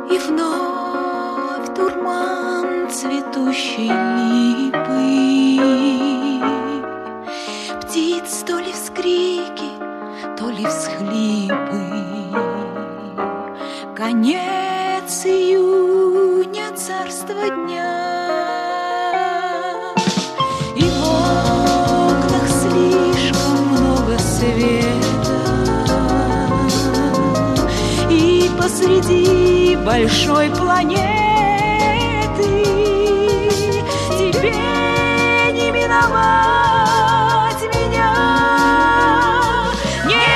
И вновь дурман цветущей липы, птиц то ли вскрики, то ли всхлипы. Конец июня, царство дня, и в окнах слишком много света, и посреди большой планеты тебе не миновать меня, не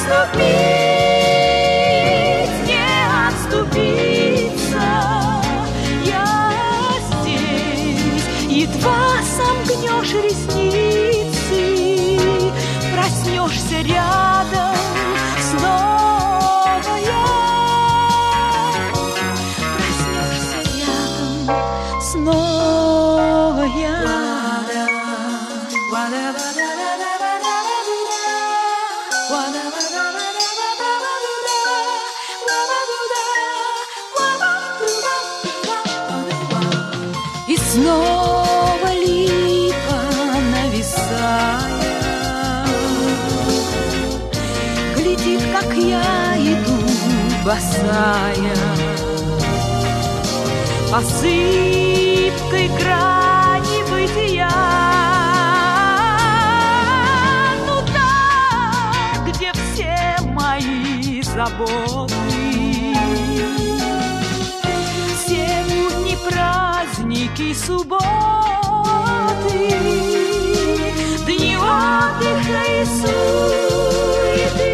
отступить, не отступиться. Я здесь, едва сомкнешь ресницы, проснешься рядом снова я. Снова я. И снова липа нависая, глядит, как я иду босая, посыпкой грани бытия. Ну там, где все мои заботы, все будни, праздники, субботы, дни отдыха и суеты.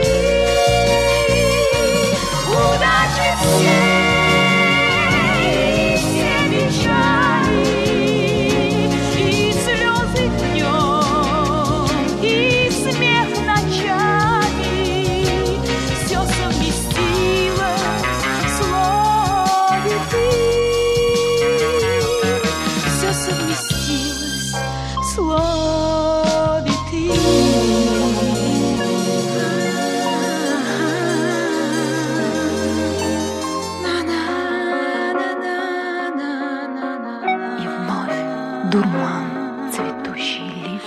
Удачи всем! Дурман цветущий лип,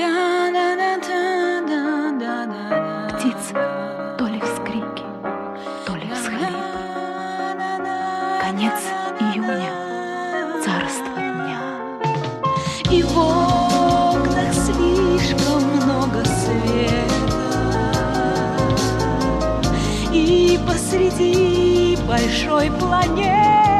птиц то ли вскрики, то ли всхлипы. Конец июня, царство дня, и в окнах слишком много света, и посреди большой планеты